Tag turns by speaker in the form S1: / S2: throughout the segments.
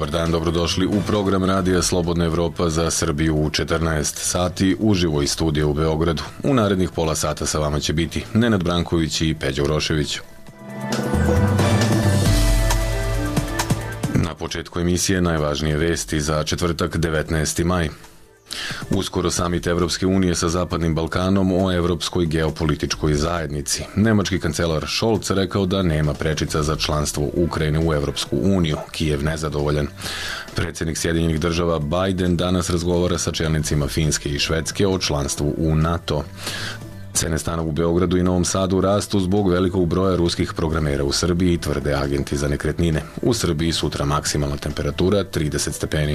S1: Dobar dan, dobrodošli u program Radija Slobodna Evropa za Srbiju u 14 sati uživo iz studija u Beogradu. U narednih pola sata sa vama će biti Nenad Branković i Peđa Urošević. Na početku emisije najvažnije vesti za četvrtak 19. maj. Uskoro samit Evropske unije sa Zapadnim Balkanom o evropskoj geopolitičkoj zajednici. Nemački kancelar Scholz rekao da nema prečica za članstvo Ukrajine u Evropsku uniju. Kijev nezadovoljan. Predsjednik Sjedinjenih država Biden danas razgovara sa čelnicima Finske i Švedske o članstvu u NATO. Cene stanova u Beogradu i Novom Sadu rastu zbog velikog broja ruskih programera u Srbiji, tvrde agenti za nekretnine. U Srbiji sutra maksimalna temperatura 30 stepeni.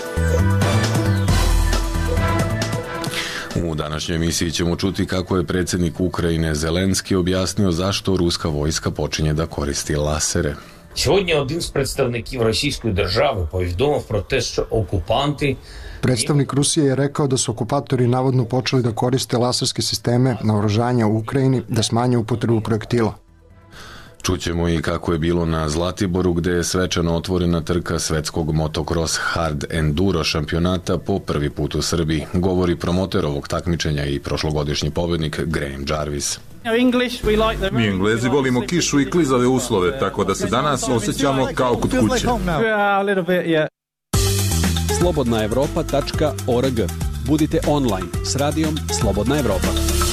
S1: U današnjoj emisiji ćemo čuti kako je predsjednik Ukrajine Zelenski objasnio zašto ruska vojska počinje da koristi lasere.
S2: Сьогодні один з представників російської держави повідомив про те, що окупанти...
S3: Predstavnik Rusije je rekao da su okupatori navodno počeli da koriste laserske sisteme naoružanja u Ukrajini da smanje upotrebu projektila.
S1: Čućemo i kako je bilo na Zlatiboru, gde je svečano otvorena trka svetskog motocross hard enduro šampionata po prvi put u Srbiji, govori promoter ovog takmičenja i prošlogodišnji pobednik Graham Jarvis.
S4: Mi Englezi volimo kišu i klizave uslove, tako da se danas osjećamo kao kod kuće.
S5: slobodnaevropa.org. Budite online s radijom Slobodna Evropa.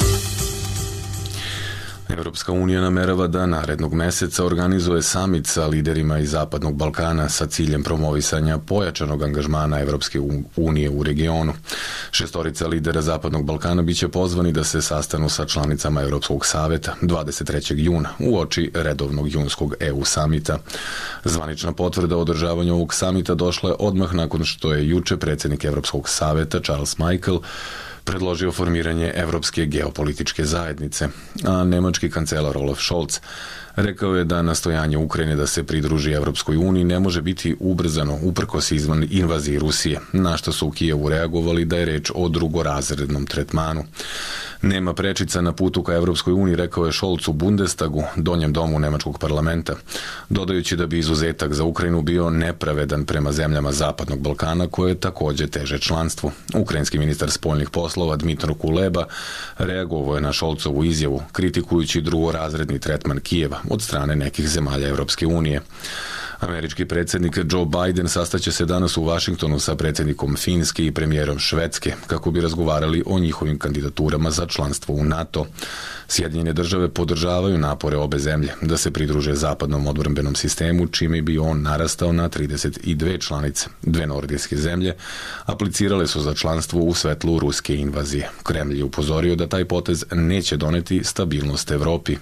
S1: Evropska unija namerava da narednog meseca organizuje samit sa liderima iz Zapadnog Balkana sa ciljem promovisanja pojačanog angažmana Evropske unije u regionu. Šestorica lidera Zapadnog Balkana biće pozvani da se sastanu sa članicama Evropskog saveta 23. juna uoči redovnog junskog EU samita. Zvanična potvrda o održavanju ovog samita došla je odmah nakon što je juče predsjednik Evropskog saveta Charles Michel predložio formiranje Evropske geopolitičke zajednice, a nemački kancelar Olaf Scholz rekao je da nastojanje Ukrajine da se pridruži Evropskoj uniji ne može biti ubrzano uprkos invaziji Rusije, na što su u Kijevu reagovali da je reč o drugorazrednom tretmanu. Nema prečica na putu ka Evropskoj uniji, rekao je Scholz u Bundestagu, donjem domu nemačkog parlamenta, dodajući da bi izuzetak za Ukrajinu bio nepravedan prema zemljama Zapadnog Balkana koje također teže članstvu. Ukrajinski ministar spoljnih poslova Dmitro Kuleba reagovao je na Scholzovu izjavu, kritikujući drugorazredni tretman Kijeva od strane nekih zemalja Evropske unije. Američki predsjednik Joe Biden sastaće se danas u Vašingtonu sa predsjednikom Finske i premijerom Švedske kako bi razgovarali o njihovim kandidaturama za članstvo u NATO. Sjedinjene države podržavaju napore obe zemlje da se pridruže zapadnom odbrambenom sistemu, čime bi on narastao na 32 članice. Dve nordijske zemlje aplicirale su za članstvo u svetlu ruske invazije. Kremlj je upozorio da taj potez neće doneti stabilnost Evropi.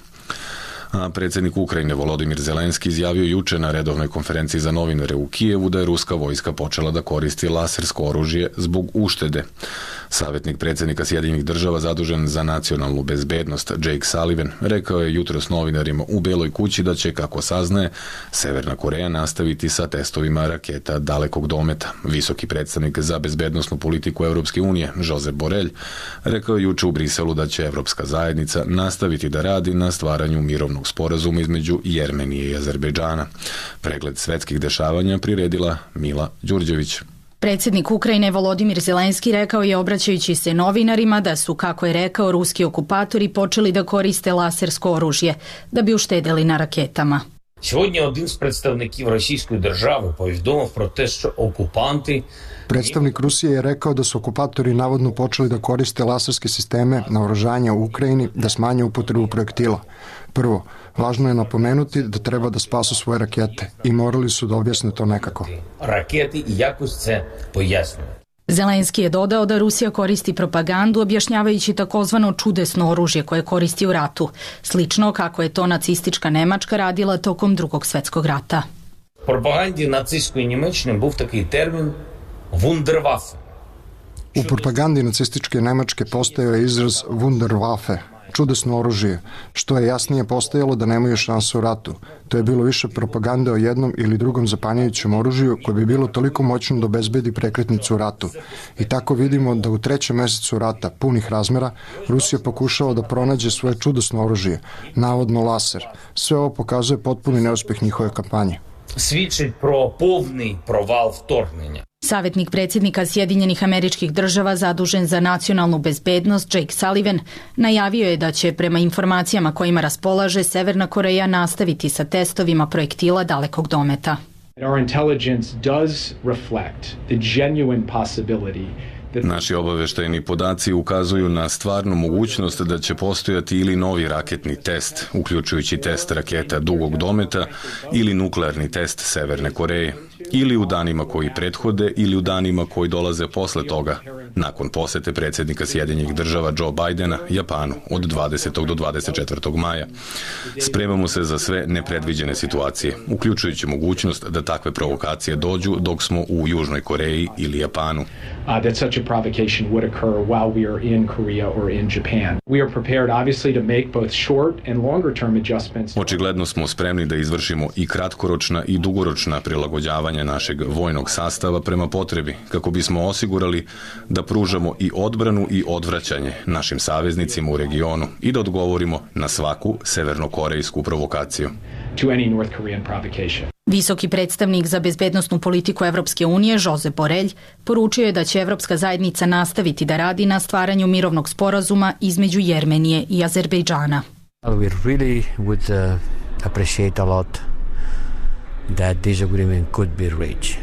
S1: A predsjednik Ukrajine Volodimir Zelenski izjavio juče na redovnoj konferenciji za novinare u Kijevu da je ruska vojska počela da koristi lasersko oružje zbog uštede. Savjetnik predsjednika Sjedinjenih država zadužen za nacionalnu bezbednost Jake Sullivan rekao je jutros novinarima u Beloj kući da će, kako saznaje, Severna Koreja nastaviti sa testovima raketa dalekog dometa. Visoki predstavnik za bezbednosnu politiku Evropske unije Josep Borrell rekao je juče u Briselu da će Evropska zajednica nastaviti da radi na stvaranju mirovnog sporazuma između Jermenije i Azerbejdžana. Pregled svetskih dešavanja priredila Mila Đurđević.
S6: Predsjednik Ukrajine Volodimir Zelenski rekao je, obraćajući se novinarima, da su, kako je rekao, ruski okupatori počeli da koriste lasersko oružje da bi uštedeli na raketama.
S2: Сьогодні один з представників російської держави повідомив про те, що окупанти...
S3: Predstavnik Rusije je rekao da su okupatori navodno počeli da koriste laserske sisteme naoružanja u Ukrajini da smanje upotrebu projektila. Prvo, važno je napomenuti da treba da spasu svoje rakete i morali su da objasne to nekako.
S2: Raketi i якось це пояснюють.
S6: Zelenski je dodao da Rusija koristi propagandu objašnjavajući takozvano čudesno oružje koje koristi u ratu, slično kako je to nacistička Nemačka radila tokom Drugog svjetskog rata.
S2: В пропаганді нацистської Німеччини був такий термін «вундерваффе».
S3: U propagandi nacističke Nemačke postojao je izraz Wunderwaffe, čudesno oružje, što je jasnije postojalo da nemaju šansu u ratu. To je bilo više propagande o jednom ili drugom zapanjujućem oružju koje bi bilo toliko moćno da obezbedi prekretnicu u ratu. I tako vidimo da u 3. mesecu rata, punih razmera, Rusija pokušava da pronađe svoje čudesno oružje, navodno laser. Sve ovo pokazuje potpuni neuspeh njihove kampanje.
S2: свідчить про повний провал вторгнення.
S6: Savetnik predsjednika Sjedinjenih Američkih Država zadužen za nacionalnu bezbednost Jake Sullivan najavio je da će prema informacijama kojima raspolaže Severna Koreja nastaviti sa testovima projektila dalekog dometa.
S7: Our intelligence does reflect the genuine possibility.
S1: Naši obaveštajni podaci ukazuju na stvarnu mogućnost da će postojati ili novi raketni test, uključujući test raketa dugog dometa ili nuklearni test Severne Koreje, ili u danima koji prethode ili u danima koji dolaze posle toga, nakon posete predsjednika Sjedinjenih Država Joe Bidena Japanu od 20. do 24. maja. Spremamo se za sve nepredviđene situacije, uključujući mogućnost da takve provokacije dođu dok smo u Južnoj Koreji ili Japanu.
S7: That such a provocation would occur while we are in Korea or in Japan. We are prepared obviously to make both short and longer term adjustments.
S1: Očigledno smo spremni da izvršimo i kratkoročna i dugoročna prilagođavanja našeg vojnog sastava prema potrebi, kako bismo osigurali da pružamo i odbranu i odvraćanje našim saveznicima u regionu i da odgovorimo na svaku severnokorejsku provokaciju.
S7: To any North Korean provocation.
S6: Visoki predstavnik za bezbednosnu politiku Evropske unije, Josep Borrell, poručio je da će Evropska zajednica nastaviti da radi na stvaranju mirovnog sporazuma između Jermenije i Azerbejdžana.
S8: We really would appreciate a lot that this agreement could be reached.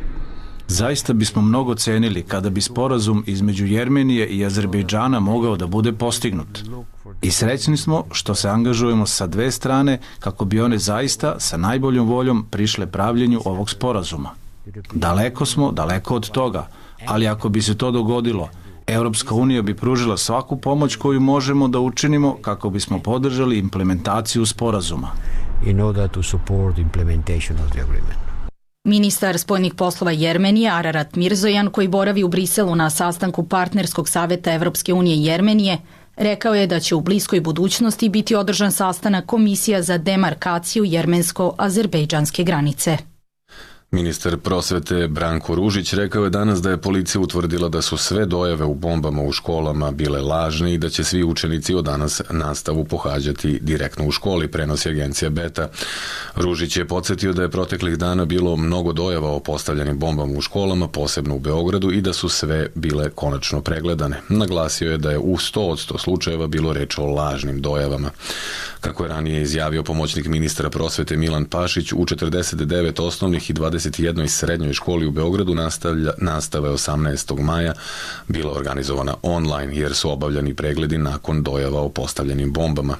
S9: Zaista bismo mnogo cenili kada bi sporazum između Jermenije i Azerbejdžana mogao da bude postignut. I srećni smo što se angažujemo sa dve strane kako bi one zaista sa najboljom voljom prišle pravljenju ovog sporazuma. Daleko smo, daleko od toga, ali ako bi se to dogodilo, Evropska unija bi pružila svaku pomoć koju možemo da učinimo kako bismo podržali implementaciju sporazuma.
S8: In order to support implementation of the agreement.
S6: Ministar spoljnih poslova Jermenije Ararat Mirzojan, koji boravi u Briselu na sastanku partnerskog saveta Evropske unije i Jermenije, rekao je da će u bliskoj budućnosti biti održan sastanak komisija za demarkaciju jermensko-azerbejdžanske granice.
S1: Ministar prosvete Branko Ružić rekao je danas da je policija utvrdila da su sve dojave u bombama u školama bile lažne i da će svi učenici od danas nastavu pohađati direktno u školi, prenosi agencija Beta. Ružić je podsjetio da je proteklih dana bilo mnogo dojava o postavljenim bombama u školama, posebno u Beogradu, i da su sve bile konačno pregledane. Naglasio je da je u 100% slučajeva bilo reč o lažnim dojavama. Kako je ranije izjavio pomoćnik ministra prosvete Milan Pašić, u 49 osnovnih i 21 srednjoj školi u Beogradu nastava je 18. maja bila organizovana online jer su obavljani pregledi nakon dojava o postavljenim bombama.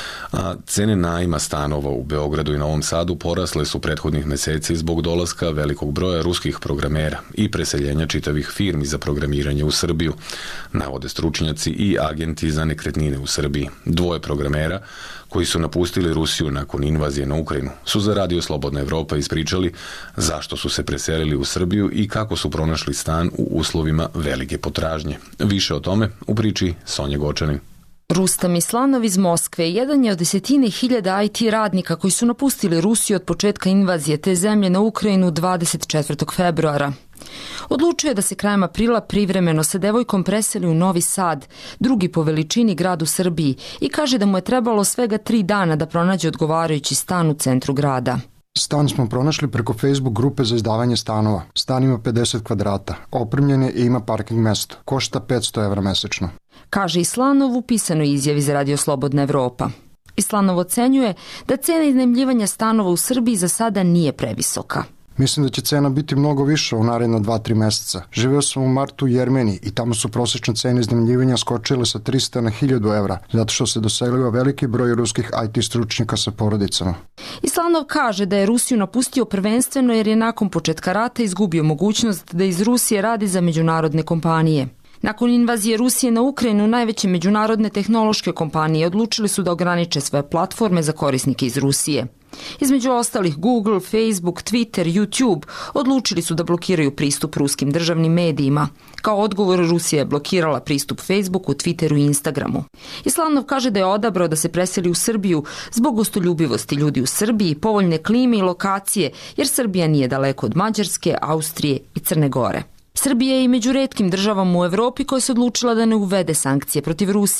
S1: A cene najma stanova u Beogradu i Novom Sadu porasle su prethodnih meseci zbog dolaska velikog broja ruskih programera i preseljenja čitavih firmi za programiranje u Srbiju, navode stručnjaci i agenti za nekretnine u Srbiji. Dvoje programera koji su napustili Rusiju nakon invazije na Ukrajinu su za Radio Slobodna Evropa ispričali zašto su se preselili u Srbiju i kako su pronašli stan u uslovima velike potražnje. Više o tome u priči Sonje Gočanin.
S10: Rustam Islanov iz Moskve jedan je od desetine hiljada IT radnika koji su napustili Rusiju od početka invazije te zemlje na Ukrajinu 24. februara. Odlučio je da se krajem aprila privremeno sa devojkom preseli u Novi Sad, drugi po veličini grad u Srbiji, i kaže da mu je trebalo svega 3 dana da pronađe odgovarajući stan u centru grada.
S3: Stan smo pronašli preko Facebook grupe za izdavanje stanova. Stan ima 50 kvadrata, opremljen je i ima parking mesto. Košta 500 evra mesečno. Kaže
S10: Islanov u pisanoj izjavi za Radio Slobodna Evropa. Islanov ocenjuje da cena iznajmljivanja stanova u Srbiji za sada nije previsoka.
S3: Mislim da će cena biti mnogo viša u naredna 2-3 meseca. Živeo sam u martu u Jermeniji i tamo su prosječne cene iznajmljivanja skočile sa 300 na 1000 evra, zato što se doselio veliki broj ruskih IT stručnjaka sa porodicama.
S10: Islanov kaže da je Rusiju napustio prvenstveno jer je nakon početka rata izgubio mogućnost da iz Rusije radi za međunarodne kompanije. Nakon invazije Rusije na Ukrajinu, najveće međunarodne tehnološke kompanije odlučili su da ograniče svoje platforme za korisnike iz Rusije. Između ostalih Google, Facebook, Twitter, YouTube odlučili su da blokiraju pristup ruskim državnim medijima. Kao odgovor, Rusija je blokirala pristup Facebooku, Twitteru i Instagramu. Islanov kaže da je odabrao da se preseli u Srbiju zbog gostoljubivosti ljudi u Srbiji, povoljne klime i lokacije, jer Srbija nije daleko od Mađarske, Austrije i Crne Gore. Srbija je i među retkim državama u Evropi koja se odlučila da ne uvede sankcije protiv Rusije.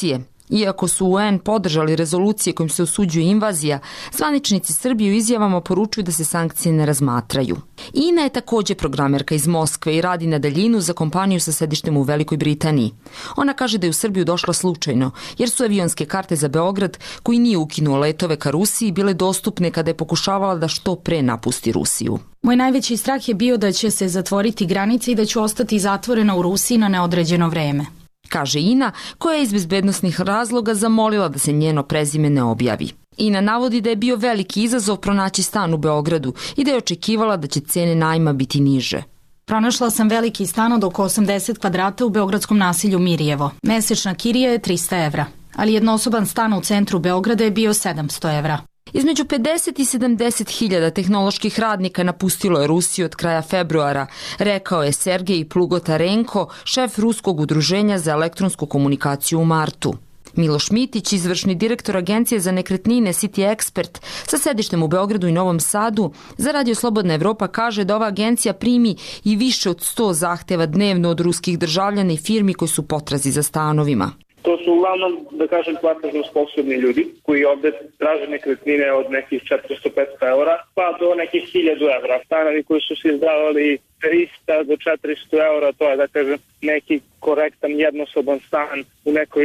S10: Iako su UN podržali rezolucije kojim se osuđuje invazija, zvaničnici Srbije u izjavama poručuju da se sankcije ne razmatraju. Ina je takođe programerka iz Moskve i radi na daljinu za kompaniju sa sedištem u Velikoj Britaniji. Ona kaže da je u Srbiju došla slučajno, jer su avionske karte za Beograd, koji nije ukinuo letove ka Rusiji, bile dostupne kada je pokušavala da što pre napusti Rusiju.
S6: Moj najveći strah je bio da će se zatvoriti granice i da ću ostati zatvorena u Rusiji na neodređeno vreme,
S10: kaže Ina, koja je iz bezbednosnih razloga zamolila da se njeno prezime ne objavi. Ina navodi da je bio veliki izazov pronaći stan u Beogradu i da je očekivala da će cene najma biti niže.
S6: Pronašla sam veliki stan od oko 80 kvadrata u beogradskom naselju Mirjevo. Mesečna kirija je 300 evra, ali jednosoban stan u centru Beograda je bio 700 evra.
S10: Između 50 i 70 hiljada tehnoloških radnika napustilo je Rusiju od kraja februara, rekao je Sergej Plugotarenko, šef Ruskog udruženja za elektronsku komunikaciju u martu. Miloš Mitić, izvršni direktor Agencije za nekretnine City Expert sa sedištem u Beogradu i Novom Sadu, za Radio Slobodna Evropa kaže da ova agencija primi i više od 100 zahteva dnevno od ruskih državljana i firmi koji su potrazi za stanovima.
S11: To su uglavnom, da kažem, platežno sposobni ljudi koji ovde traže nekretnine od nekih 400-500 eura pa do nekih 1000 evra. Stanovi koji su se izdavali 300 do 400 eura, to je, da kažem, neki korektan jednosoban stan u nekoj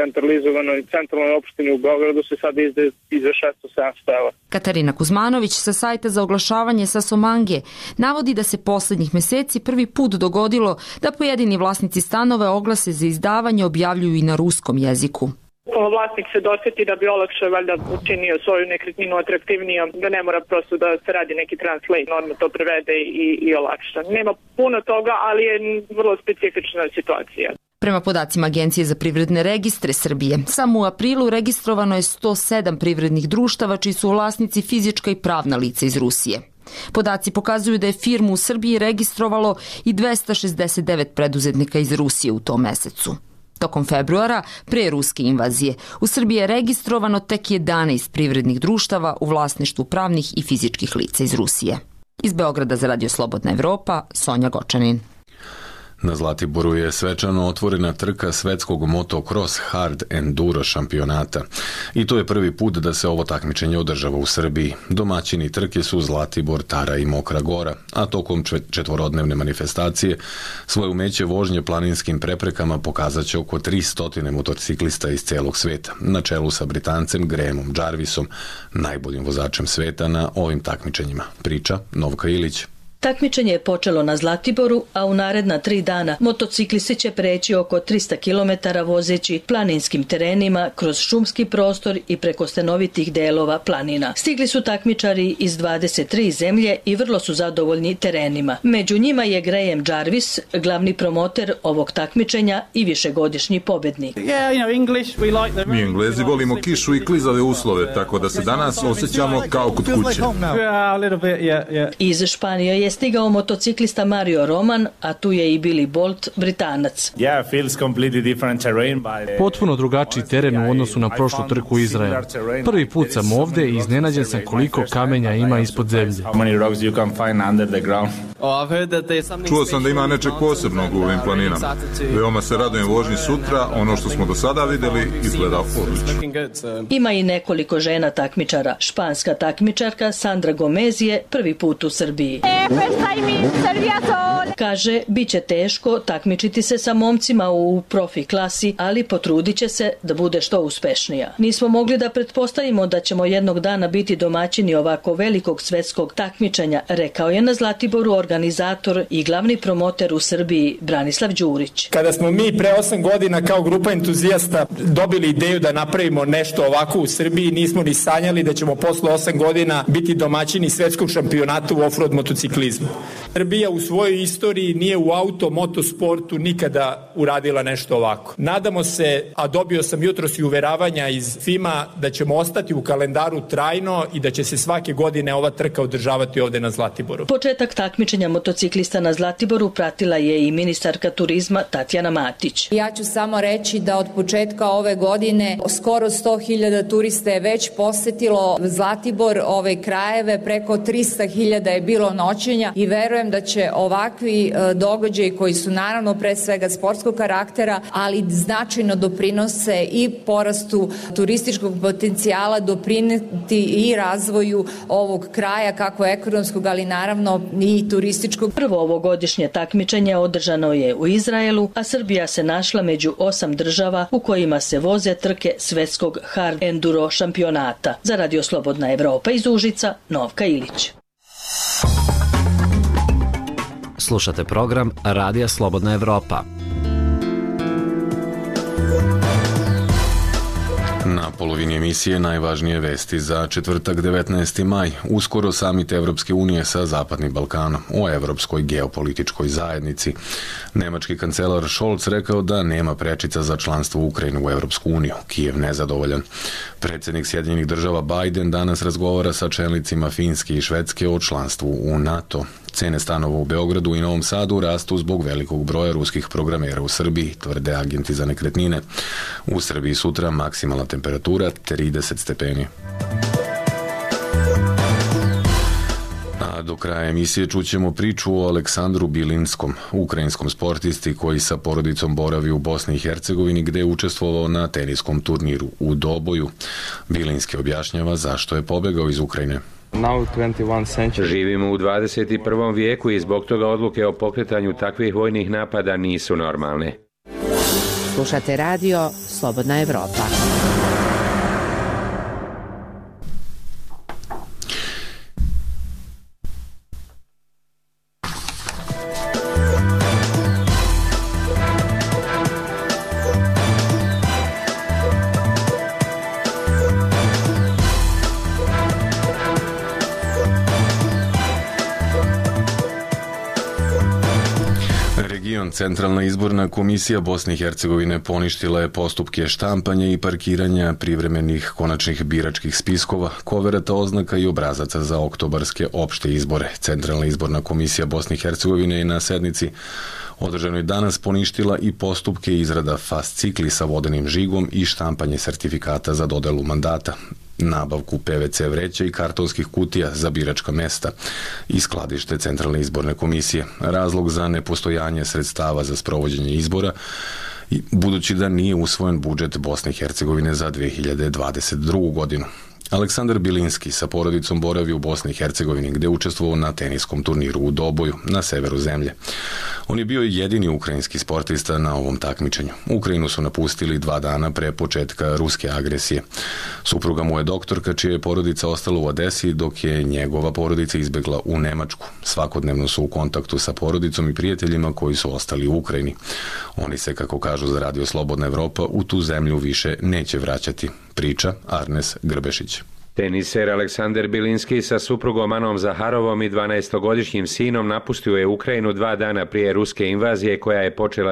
S11: centralnoj opštini u Beogradu se sada izdaje i za 600-700 eura.
S10: Katarina Kuzmanović sa sajta za oglašavanje Sasomange navodi da se poslednjih meseci prvi put dogodilo da pojedini vlasnici stanova oglase za izdavanje objavljuju i na ruskom jeziku.
S12: Vlasnik se doseti da bi olakšao valjda učinio svoju nekretninu atraktivnijom, da ne mora prosto da se radi neki translate, odmah to prevede i olakša. Nema puno toga, ali je vrlo specifična situacija.
S10: Prema podacima Agencije za privredne registre Srbije, samo u aprilu registrovano je 107 privrednih društava čiji su vlasnici fizička i pravna lica iz Rusije. Podaci pokazuju da je firmu u Srbiji registrovalo i 269 preduzetnika iz Rusije u tom mesecu. Tokom februara, pre ruske invazije, u Srbiji je registrovano tek 11 privrednih društava u vlasništvu pravnih i fizičkih lica iz Rusije. Iz Beograda za Radio Slobodna Evropa, Sonja Gočanin.
S1: Na Zlatiboru je svečano otvorena trka svetskog motocross hard enduro šampionata. I to je prvi put da se ovo takmičenje održava u Srbiji. Domaćini trke su Zlatibor, Tara i Mokra Gora, a tokom četvorodnevne manifestacije svoje umeće vožnje planinskim preprekama pokazat će oko 300 motociklista iz celog sveta, na čelu sa Britancem Grahamom Jarvisom, najboljim vozačem sveta na ovim takmičenjima. Priča Novka Ilić.
S13: Takmičenje je počelo na Zlatiboru, a u naredna 3 dana motociklisti će preći oko 300 km vozeći planinskim terenima kroz šumski prostor i preko stanovitih delova planina. Stigli su takmičari iz 23 zemlje i vrlo su zadovoljni terenima. Među njima je Graham Jarvis, glavni promoter ovog takmičenja i višegodišnji pobednik.
S4: Mi Englezi volimo kišu i klizave uslove, tako da se danas osjećamo kao kod kuće.
S13: Iz Španije je stigao motociklista Mario Roman, a tu je i Billy Bolt, Britanac.
S14: Potpuno drugačiji teren u odnosu na prošlu trku u Izraelu. Prvi put sam ovde i iznenađen sam koliko kamenja ima ispod zemlje.
S4: Čuo sam da ima nečeg posebnog u ovim planinama. Veoma se radujem vožnji sutra, ono što smo do sada videli izgleda odlično.
S13: Ima i nekoliko žena takmičara. Španska takmičarka Sandra Gomez je prvi put u Srbiji. Kaže, bit će teško takmičiti se sa momcima u profi klasi, ali potrudit će se da bude što uspešnija. Nismo mogli da pretpostavimo da ćemo jednog dana biti domaćini ovako velikog svetskog takmičenja, rekao je na Zlatiboru organizator i glavni promoter u Srbiji Branislav Đurić.
S15: Kada smo mi pre 8 godina kao grupa entuzijasta dobili ideju da napravimo nešto ovako u Srbiji, nismo ni sanjali da ćemo posle 8 godina biti domaćini svetskog šampionata u offroad motociklizmu. Srbija u svojoj istoriji nije u motosportu nikada uradila nešto ovako. Nadamo se, a dobio sam jutros i uveravanja iz FIMA, da ćemo ostati u kalendaru trajno i da će se svake godine ova trka održavati ovde na Zlatiboru.
S13: Početak takmičenja motociklista na Zlatiboru pratila je i ministarka turizma Tatjana Matić.
S16: Ja ću samo reći da od početka ove godine skoro 100.000 turista je već posetilo Zlatibor, ove krajeve, preko 300.000 je bilo noćenja i verujem verujem da će ovakvi događaji koji su naravno pre svega sportskog karaktera, ali značajno doprinose i porastu turističkog potencijala, doprineti i razvoju ovog kraja, kako ekonomskog, ali naravno i turističkog.
S13: Prvo ovogodišnje takmičenje održano je u Izraelu, a Srbija se našla među 8 država u kojima se voze trke svetskog hard enduro šampionata. Za Radio Slobodna Evropa iz Užica, Novka Ilić.
S17: Slušate program Radija Slobodna Evropa.
S1: Na polovini emisije najvažnije vesti za četvrtak 19. maj. Uskoro samit Evropske unije sa Zapadnim Balkanom o evropskoj geopolitičkoj zajednici. Nemački kancelar Scholz rekao da nema prečica za članstvo Ukrajine u Evropsku uniju. Kijev nezadovoljan. Predsjednik Sjedinjenih država Biden danas razgovara sa čelnicima Finske i Švedske o članstvu u NATO. Cene stanova u Beogradu i Novom Sadu rastu zbog velikog broja ruskih programera u Srbiji, tvrde agenti za nekretnine. U Srbiji sutra maksimalna temperatura 30 stepeni. A do kraja emisije čućemo priču o Aleksandru Bilinskom, ukrajinskom sportisti koji sa porodicom boravi u Bosni i Hercegovini, gde je učestvovao na teniskom turniru u Doboju. Bilinski objašnjava zašto je pobegao iz Ukrajine.
S18: Živimo u 21. vijeku i zbog toga odluke o pokretanju takvih vojnih napada nisu normalne.
S19: Slušate radio Slobodna Evropa.
S1: Centralna izborna komisija Bosne i Hercegovine poništila je postupke štampanja i parkiranja privremenih konačnih biračkih spiskova, koverata, oznaka i obrazaca za oktobarske opšte izbore. Centralna izborna komisija Bosne i Hercegovine je na sednici održanoj danas poništila i postupke izrada fascikli sa vodenim žigom i štampanje sertifikata za dodelu mandata, nabavku PVC vreća i kartonskih kutija za biračka mesta i skladište Centralne izborne komisije. Razlog za nepostojanje sredstava za sprovođenje izbora, budući da nije usvojen budžet Bosne i Hercegovine za 2022. godinu. Aleksandar Bilinski sa porodicom boravi u Bosni i Hercegovini, gde je učestvovao na teniskom turniru u Doboju, na severu zemlje. On je bio jedini ukrajinski sportista na ovom takmičenju. Ukrajinu su napustili 2 dana pre početka ruske agresije. Supruga mu je doktorka, čija je porodica ostala u Odesi, dok je njegova porodica izbegla u Nemačku. Svakodnevno su u kontaktu sa porodicom i prijateljima koji su ostali u Ukrajini. Oni se, kako kažu za Radio Slobodna Evropa, u tu zemlju više neće vraćati. Priča Arnes Grbešić.
S18: Teniser Aleksandar Bilinski sa suprugom Anom Zaharovom i 12-godišnjim sinom napustio je Ukrajinu 2 dana prije ruske invazije koja je počela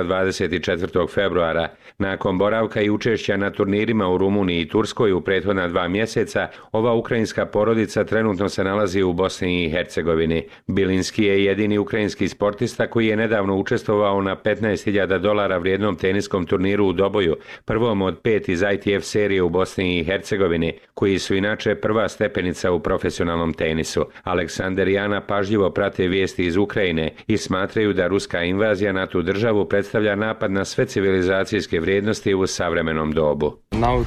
S18: 24. februara. Nakon boravka i učešća na turnirima u Rumuniji i Turskoj u prethodna 2 mjeseca, ova ukrajinska porodica trenutno se nalazi u Bosni i Hercegovini. Bilinski je jedini ukrajinski sportista koji je nedavno učestvovao na $15.000 vrijednom teniskom turniru u Doboju, prvom od 5 iz ITF serije u Bosni i Hercegovini, koji su inače prva stepenica u profesionalnom tenisu. Aleksandar i Ana pažljivo prate vijesti iz Ukrajine i smatraju da ruska invazija na tu državu predstavlja napad na sve civilizacijske vrijednosti u savremenom dobu.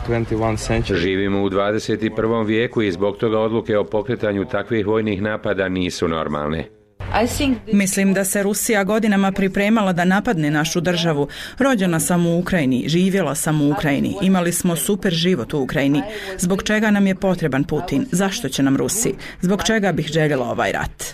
S18: Živimo u 21. vijeku i zbog toga odluke o pokretanju takvih vojnih napada nisu normalne.
S20: Mislim da se Rusija godinama pripremala da napadne našu državu. Rođena sam u Ukrajini, živjela sam u Ukrajini, imali smo super život u Ukrajini. Zbog čega nam je potreban Putin? Zašto će nam Rusi? Zbog čega bih željela ovaj rat?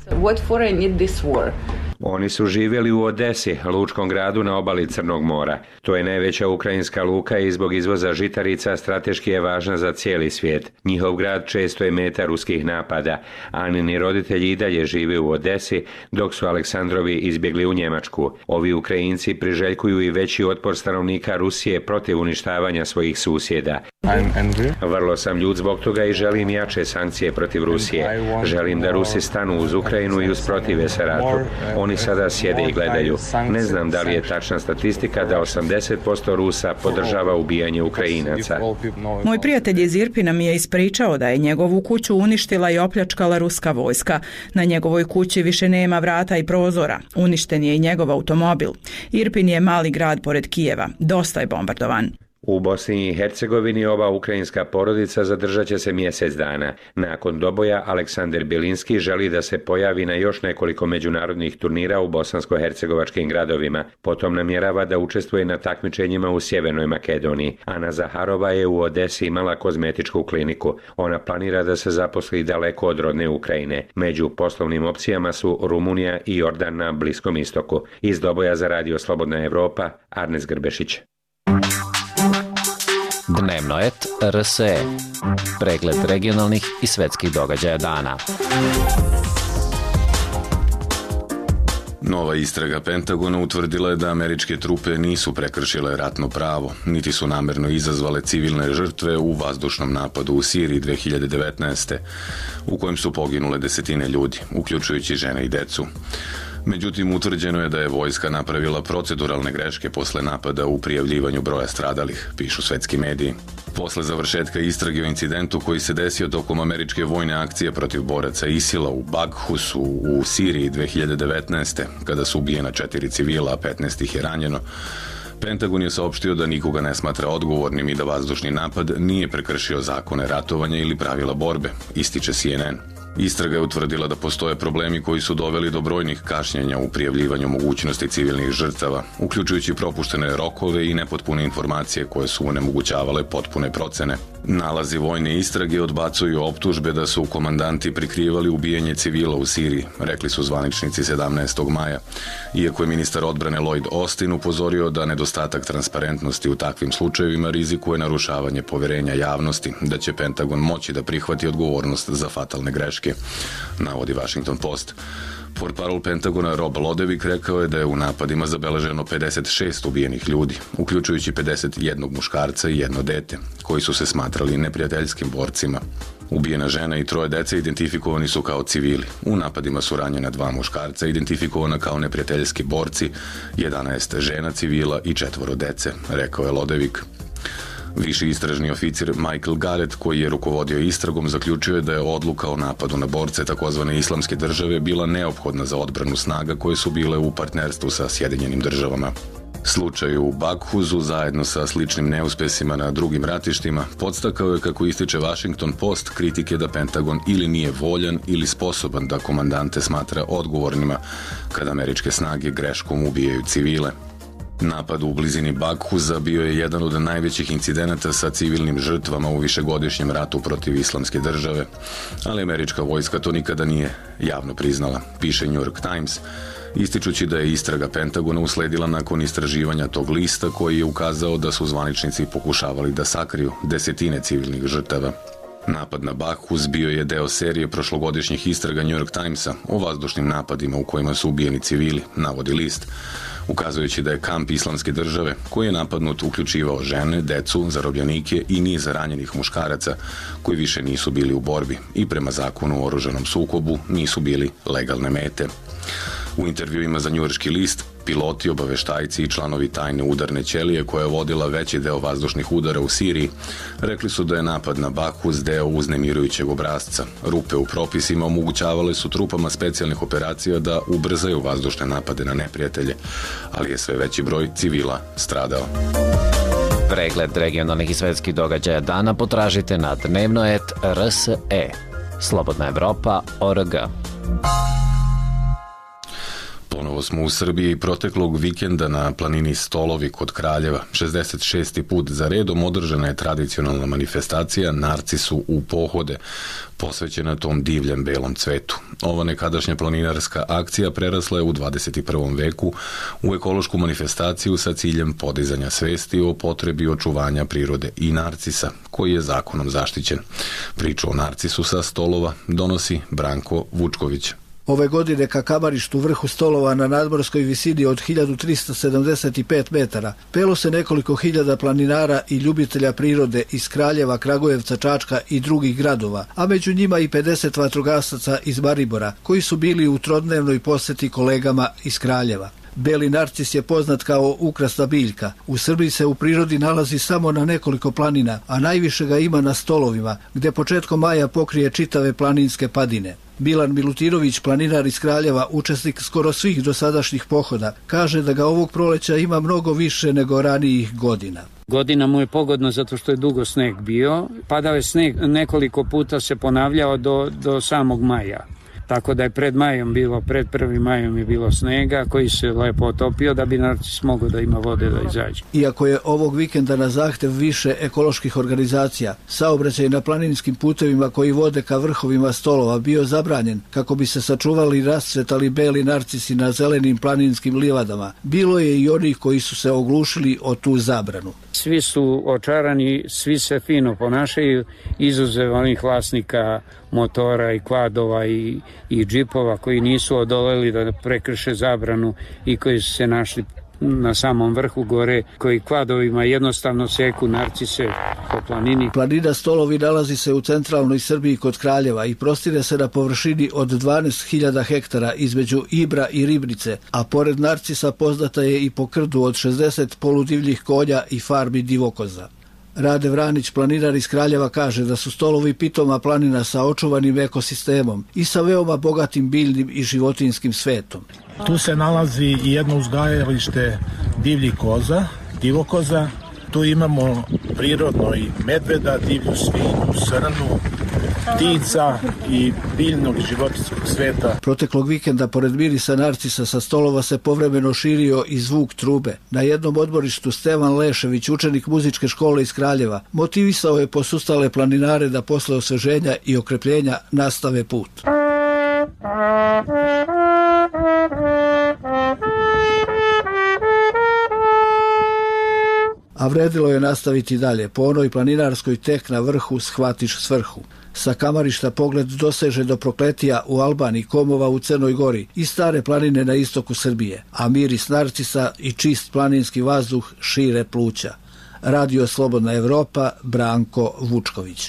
S18: Oni su živjeli u Odesi, lučkom gradu na obali Crnog mora. To je najveća ukrajinska luka i zbog izvoza žitarica strateški je važna za cijeli svijet. Njihov grad često je meta ruskih napada. Anini roditelji i dalje žive u Odesi, dok su Aleksandrovi izbjegli u Njemačku. Ovi Ukrajinci priželjkuju i veći otpor stanovnika Rusije protiv uništavanja svojih susjeda. Vrlo sam ljut zbog toga i želim jače sankcije protiv Rusije. Želim da Rusi stanu uz Ukrajinu i usprotive se ratu. Oni sada sjede i gledaju. Ne znam da li je tačna statistika da 80% Rusa podržava ubijanje Ukrajinaca.
S20: Moj prijatelj iz Irpina mi je ispričao da je njegovu kuću uništila i opljačkala ruska vojska. Na njegovoj kući više nema vrata i prozora. Uništen je i njegov automobil. Irpin je mali grad pored Kijeva. Dosta je bombardovan.
S18: U Bosni i Hercegovini ova ukrajinska porodica zadržat će se mjesec dana. Nakon doboja Aleksandar Bjelinski želi da se pojavi na još nekoliko međunarodnih turnira u bosansko-hercegovačkim gradovima. Potom namjerava da učestvuje na takmičenjima u Sjevernoj Makedoniji. Ana Zaharova je u Odesi imala kozmetičku kliniku. Ona planira da se zaposli daleko od rodne Ukrajine. Među poslovnim opcijama su Rumunija i Jordan na Bliskom istoku. Iz doboja za Radio Slobodna Evropa, Arnes Grbešić.
S17: Dnevno et RSE. Pregled regionalnih i svetskih događaja dana.
S1: Nova istraga Pentagona utvrdila je da američke trupe nisu prekršile ratno pravo, niti su namerno izazvale civilne žrtve u vazdušnom napadu u Siriji 2019. u kojem su poginule desetine ljudi, uključujući žene i decu. Međutim, utvrđeno je da je vojska napravila proceduralne greške posle napada u prijavljivanju broja stradalih, pišu svetski mediji. Posle završetka istrage o incidentu koji se desio tokom američke vojne akcije protiv boraca ISIL-a u Baghusu u Siriji 2019. kada su ubijena 4 civila, a 15 ih je ranjeno, Pentagon je saopštio da nikoga ne smatra odgovornim i da vazdušni napad nije prekršio zakone ratovanja ili pravila borbe, ističe CNN. Istraga je utvrdila da postoje problemi koji su doveli do brojnih kašnjenja u prijavljivanju mogućnosti civilnih žrtava, uključujući propuštene rokove i nepotpune informacije koje su onemogućavale potpune procene. Nalazi vojne istrage odbacuju optužbe da su komandanti prikrivali ubijanje civila u Siriji, rekli su zvaničnici 17. maja, iako je ministar odbrane Lloyd Austin upozorio da nedostatak transparentnosti u takvim slučajevima rizikuje narušavanje poverenja javnosti, da će Pentagon moći da prihvati odgovornost za fatalne greške, navodi Washington Post. Portparol Pentagona Rob Lodevik rekao je da je u napadima zabeleženo 56 ubijenih ljudi, uključujući 51 muškarca i 1 dete, koji su se smatrali neprijateljskim borcima. Ubijena žena i 3 dece identifikovani su kao civili. U napadima su ranjena 2 muškarca, identifikovana kao neprijateljski borci, 11 žena civila i 4 dece, rekao je Lodevik. Viši istražni oficir Michael Garrett, koji je rukovodio istragom, zaključio je da je odluka o napadu na borce takozvane islamske države bila neophodna za odbranu snaga koje su bile u partnerstvu sa Sjedinjenim državama. Slučaj u Baghusu, zajedno sa sličnim neuspesima na drugim ratištima, podstakao je, kako ističe Washington Post, kritike da Pentagon ili nije voljan ili sposoban da komandante smatra odgovornima kada američke snage greškom ubijaju civile. Napad u blizini Baghusa bio je jedan od najvećih incidenata sa civilnim žrtvama u višegodišnjem ratu protiv islamske države, ali američka vojska to nikada nije javno priznala, piše New York Times, ističući da je istraga Pentagona usledila nakon istraživanja tog lista koji je ukazao da su zvaničnici pokušavali da sakriju desetine civilnih žrtava. Napad na Baghus bio je deo serije prošlogodišnjih istraga New York Timesa o vazdušnim napadima u kojima su ubijeni civili, navodi list, ukazujući da je kamp islamske države, koji je napadnut, uključivao žene, decu, zarobljenike i niz ranjenih muškaraca koji više nisu bili u borbi i prema zakonu o oružanom sukobu nisu bili legalne mete. U intervjuima za njujorški list, piloti, obaveštajci i članovi tajne udarne ćelije koja je vodila veći deo vazdušnih udara u Siriji, rekli su da je napad na Baghus deo uznemirujućeg obrasca. Rupe u propisima omogućavale su trupama specijalnih operacija da ubrzaju vazdušne napade na neprijatelje, ali je sve veći broj civila stradao.
S17: Pregled regionalnih i svetskih događaja dana potražite na dnevnoet.rse. Slobodna Evropa.org.
S1: Ponovo smo u Srbiji. Proteklog vikenda na planini Stolovi kod Kraljeva, 66. put za redom, održana je tradicionalna manifestacija Narcisu u pohode, posvećena tom divljem belom cvetu. Ova nekadašnja planinarska akcija prerasla je u 21. veku u ekološku manifestaciju sa ciljem podizanja svesti o potrebi očuvanja prirode i narcisa, koji je zakonom zaštićen. Priču o Narcisu sa Stolova donosi Branko Vučković.
S21: Ove godine ka kamarištu vrhu stolova na nadmorskoj visini od 1375 metara pelo se nekoliko hiljada planinara i ljubitelja prirode iz Kraljeva, Kragujevca, Čačka i drugih gradova, a među njima i 50 vatrogasaca iz Maribora koji su bili u trodnevnoj poseti kolegama iz Kraljeva. Beli narcis je poznat kao ukrasna biljka. U Srbiji se u prirodi nalazi samo na nekoliko planina, a najviše ga ima na Stolovima, gde početkom maja pokrije čitave planinske padine. Milan Milutinović, planinar iz Kraljeva, učesnik skoro svih dosadašnjih pohoda, kaže da ga ovog proleća ima mnogo više nego ranijih godina.
S22: Godina mu je pogodno zato što je dugo sneg bio. Padao je sneg, nekoliko puta se ponavljao do samog maja. Tako da je pred 1. majom je bilo snega koji se lepo otopio da bi narcis mogao da ima vode da izađe.
S21: Iako je ovog vikenda na zahtev više ekoloških organizacija, saobraćaj na planinskim putevima koji vode ka vrhovima Stolova bio zabranjen kako bi se sačuvali i rascvetali beli narcisi na zelenim planinskim livadama, bilo je i onih koji su se oglušili o tu zabranu.
S22: Svi su očarani, svi se fino ponašaju, izuzev onih vlasnika motora i kvadova i džipova koji nisu odoleli da prekrše zabranu i koji su se našli na samom vrhu gore, koji kvadovima jednostavno seku narcise po planini.
S21: Planina Stolovi nalazi se u centralnoj Srbiji kod Kraljeva i prostire se na površini od 12.000 hektara između Ibra i Ribnice, a pored narcisa poznata je i po krdu od 60 poludivljih konja i farmi divokoza. Rade Vranić, planinar iz Kraljeva, kaže da su Stolovi pitoma planina sa očuvanim ekosistemom i sa veoma bogatim biljnim i životinjskim svetom.
S23: Tu se nalazi i jedno uzgajalište divljih koza, divokoza. Tu imamo prirodno i medveda, divlju svinju, srnu, ptica i biljnog životinjskog sveta.
S21: Proteklog vikenda, pored mirisa narcisa sa Stolova, se povremeno širio i zvuk trube. Na jednom odmorištu Stevan Lešević, učenik muzičke škole iz Kraljeva, motivisao je posustale planinare da posle osveženja i okrepljenja nastave put. A vredilo je nastaviti dalje. Po onoj planinarskoj tek na vrhu shvatiš svrhu. Sa kamarišta pogled doseže do Prokletija u Albaniji, Komova u Crnoj Gori i Stare planine na istoku Srbije, a miris narcisa i čist planinski vazduh šire pluća. Radio Slobodna Evropa, Branko Vučković.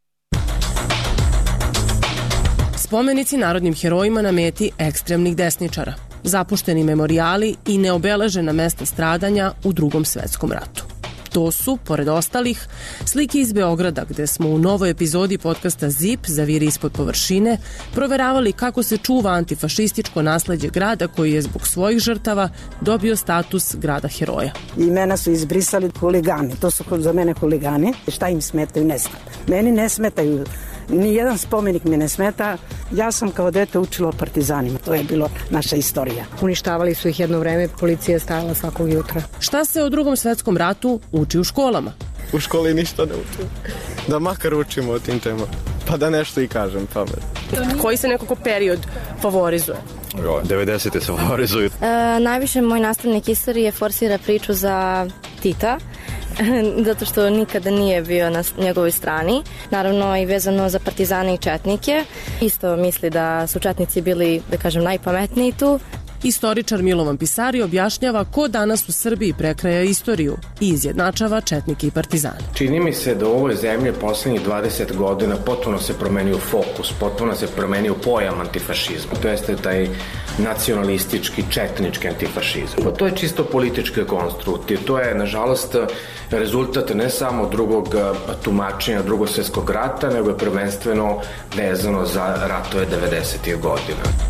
S24: Spomenici narodnim herojima na meti ekstremnih desničara, zapušteni memorijali i neobeležena mesta stradanja u Drugom svetskom ratu. To su, pored ostalih, slike iz Beograda, gde smo u novoj epizodi podcasta ZIP, Zaviri ispod površine, proveravali kako se čuva antifašističko nasleđe grada koji je zbog svojih žrtava dobio status grada heroja.
S25: Imena su izbrisali huligani, to su za mene huligani. Šta im smetaju, ne znam. Meni ne smetaju, nijedan spomenik mi ne smeta. Ja sam kao dete učila o partizanima, to je bilo naša istorija.
S26: Uništavali su ih jedno vreme, policija je stajala svakog jutra.
S24: Šta se o Drugom svetskom ratu uči u školama?
S27: U školi ništa ne učimo. Da makar učimo o tim temama. Pa da nešto i kažem pamet.
S24: Koji se nekako period favorizuje?
S27: 90. se favorizuju.
S28: Najviše moj nastavnik istorije forsira priču za Tita, zato što nikada nije bio na njegovoj strani. Naravno i vezano za partizane i četnike. Isto misli da su četnici bili, da kažem, najpametniji tu.
S24: Istoričar Milovan Pisari objašnjava ko danas u Srbiji prekraja istoriju i izjednačava četnike i partizane.
S29: Čini mi se da u ovoj zemlji poslednjih 20 godina potpuno se promenio fokus, potpuno se promenio pojam antifašizma. To jeste taj nacionalistički, četnički antifašizam. To je čisto politički konstrukt i to je, nažalost, rezultat ne samo drugog tumačenja Drugog svjetskog rata, nego je prvenstveno vezano za ratove 90. godina.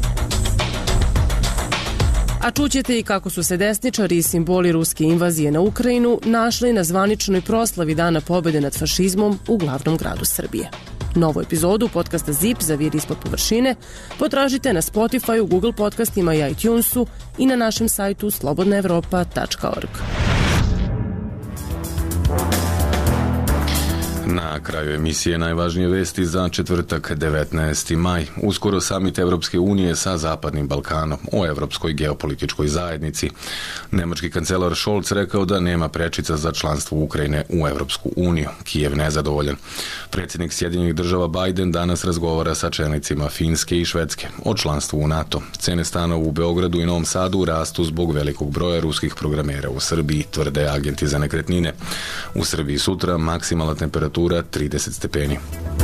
S24: A čućete i kako su se desničari i simboli ruske invazije na Ukrajinu našli na zvaničnoj proslavi Dana pobede nad fašizmom u glavnom gradu Srbije. Novu epizodu podcasta ZIP, Zaviri ispod površine, potražite na Spotify, Google podcastima i iTunesu i na našem sajtu slobodnaevropa.org.
S1: Na kraju emisije najvažnije vesti za četvrtak 19. maj. Uskoro samit Evropske unije sa Zapadnim Balkanom o evropskoj geopolitičkoj zajednici. Nemački kancelar Scholz rekao da nema prečica za članstvo Ukrajine u Evropsku uniju. Kijev nezadovoljan. Predsjednik Sjedinjenih država Biden danas razgovara sa čelnicima Finske i Švedske o članstvu u NATO. Cene stanova u Beogradu i Novom Sadu rastu zbog velikog broja ruskih programera u Srbiji, tvrde agenti za nekretnine. U Srbiji sutra maksimalna temperatura 30 stepeni.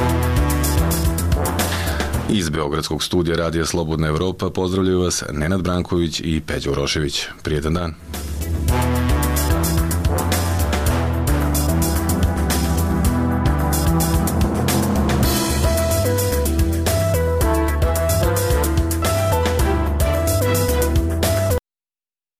S1: Iz Beogradskog studija Radija Slobodna Evropa pozdravljaju vas Nenad Branković i Peđa Urošević. Prijetan dan.